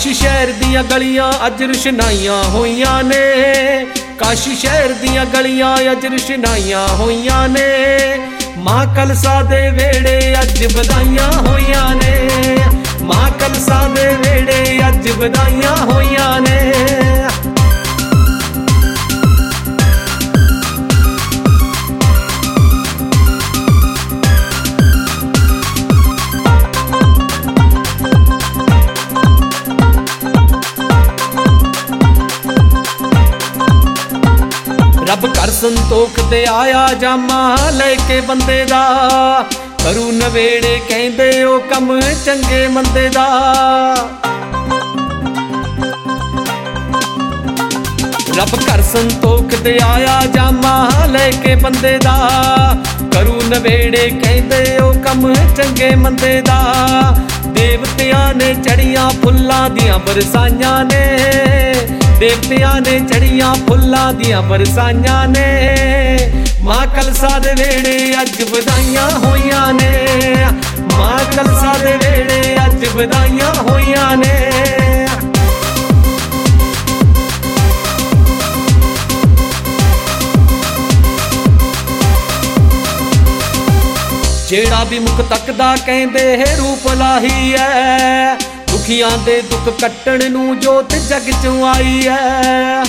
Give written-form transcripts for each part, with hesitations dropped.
काशी शहर दियां गलियां अज रुशनाइयां होइयां ने, काशी शहर दियां गलियां अज रुशनाइयां होइयां ने। मां कलसा दे वेड़े अज बधाइयां होइयां ने, मां कलसा दे वेड़े अज बधाइयां होइयां ने। रब घर संतोख ते आया जामा लेके बंदे दा, करू नवेड़े कहंदे ओ कम चंगे मंदे दा। रब घर संतोख ते आया जामा लेके बंदे दा, करू नवेड़े कहंदे ओ कम चंगे मंदे दा। देवतियां ने चढ़ियां फुल्लां दियां बरसाइयां ने, देवतियां ने चढ़ियां फुल्लां दियां बरसाइयां ने। मां कलसा दे वेड़े अज बधाइयां होइयां ने, मां कलसा दे वेड़े अज बधाइयां होइयां ने। जेड़ा भी मुख तकदा कहंदे रूप लाही है, दुखियां दे दुख कट्टण नूं जोत जग चों आई है।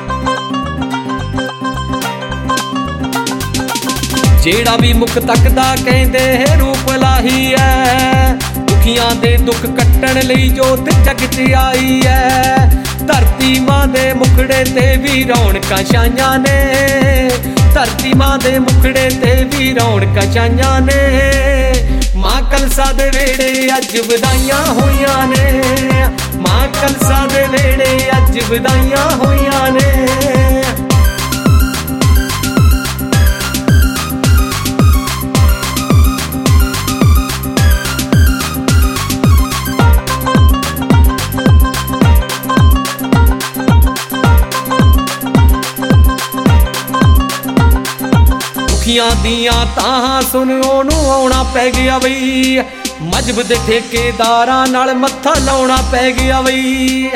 जेड़ा भी मुख तकदा कहंदे रूप लाही है, दुखियां दे दुख कट्टण लई जोत जग च आई है। धरती मां दे मुखड़े ते भी रौनकां छाइयां ने, धरती मां दे मुखड़े ते भी रौनकां छाइयां ने। मां कलसा दे वेड़े अज बधाइयां होइयां ने, मां कलसा दे वेड़े अज बधाइयां होइयां ने। दुखियां दियां ताहां सुन ओनू आउणा पै गया बई, मजहब दे ठेकेदारां नाल मत्था लाउणा पै गया बई।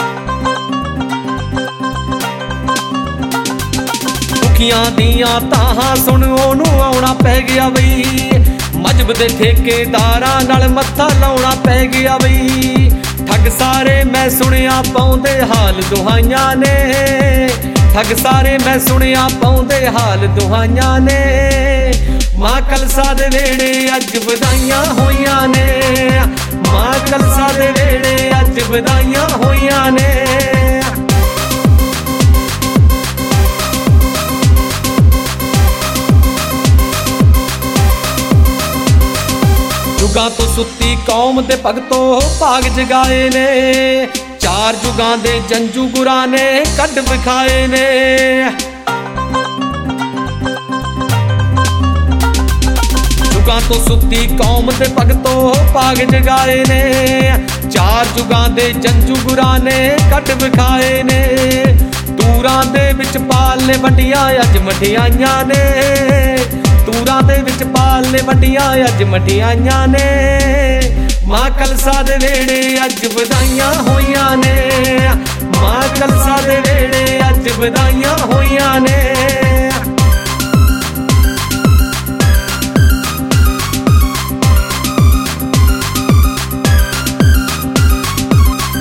दुखियां दियां ताहां सुन ओनू आउणा पै गया बई, मजहब दे ठेकेदारां नाल मत्था लाउणा पै गया बई। ठग सारे मैं सुनिया पाउंदे हाल दुहाइयां ने, ठग सारे मैं सुनिया पाउंदे हाल दुहाइयां ने। मां कलसा दे वेड़े अज बधाइयां होइयां ने, मां कलसा दे वेड़े अज बधाइयां होइयां ने। जुगां तो सुत्ती कौम दे भगतों भाग जगाए ने, चार जुगां दे जंजू गुरां ने कढ विखाए ने। जुगां तो सुत्ती कौम दे भगतों भाग जगाए ने, चार जुगां दे जंजू गुरां ने कढ विखाए ने। तूरां दे विच पालने वड्डियां अज मठियाइयां ने, तूरां दे विच पालने वड्डियां अज मठियाइयां ने। मां कलसा दे वेड़े अज बधाइयां होइयां ने, मां कलसा दे वेड़े अज बधाइयां होइयां ने।